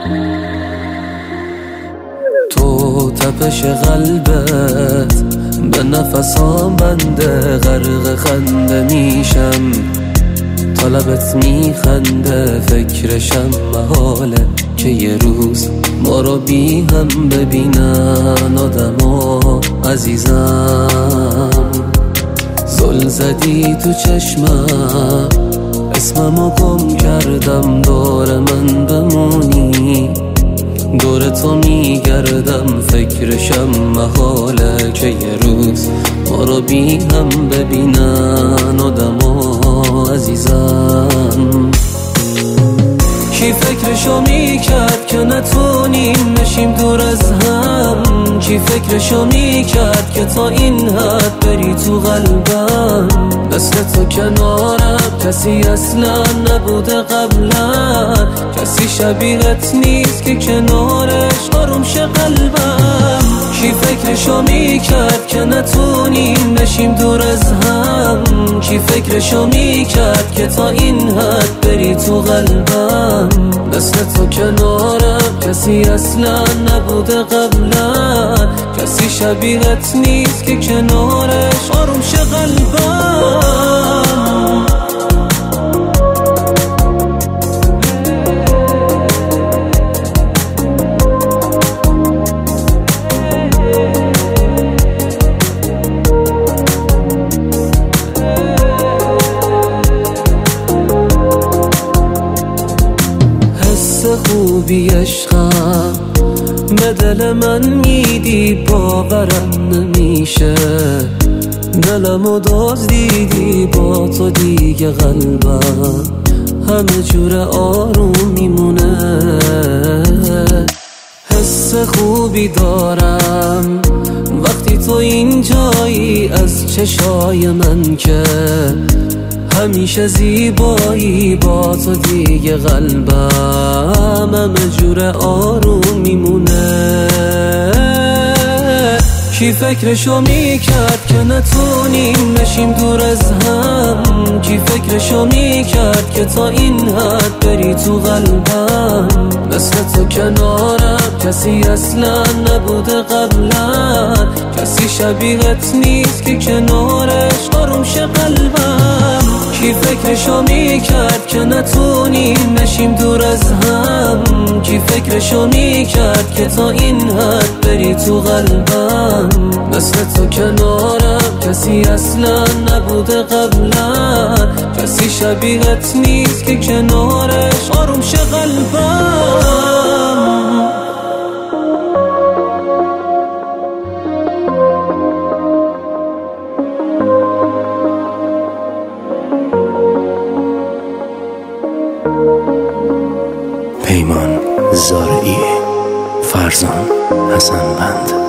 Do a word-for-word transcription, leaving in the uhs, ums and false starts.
تو تپش قلبت به نفسام بنده، غرق خنده میشم تا لبت میخنده. فکرشم محاله که یه روز ما رو بی هم ببینن آدما عزیزم. زل زدی تو چشمم، اسممو گم کردم، دور من بمونی، دور تو میگردم. فکرشم محاله که یه روز ما رو بی هم ببینن آدما عزیزم. کی فکرشو میکرد که نتونیم نشیم دور از هم؟ کی فکرشو میکرد که تا این حد بری تو قلبم؟ مثل تو کنارم کسی اصلا نبوده قبلا، کسی شبیهت نیست که کنارش آروم شه قلبم. کی فکرشو میکرد که نتونیم نشیم دور از هم؟ کی فکرشو میکرد که تا این حد بری تو قلبم؟ مثل تو کنارم کسی اصلا نبوده قبلا، کسی شبیهت نیست که کنارش آروم شه قلبم. خوبی عشقم به دل من میدی، باورم نمیشه دلمو دزدیدی، با تو دیگه قلبم همه جور آروم میمونه. حس خوبی دارم وقتی تو اینجایی، از چشای من که همیشه زیبایی، با تو دیگه قلبم همه جور آروم میمونه. کی فکرشو میکرد که نتونیم نشیم دور از هم؟ کی فکرشو میکرد که تا این حد بری تو قلبم؟ مثل تو کنارم کسی اصلا نبوده قبلا، کسی شبیهت نیست که کنارش آروم شه قلبم. کی فکرشو میکرد که نتونیم نشیم دور از هم؟ کی فکرشو میکرد که تا این حد بری تو قلبم؟ مثل تو کنارم کسی اصلا نبوده قبلا، کسی شبیهت نیست که کنارش آروم شه قلبم. پیمان زارعی، فرزان حسن بند.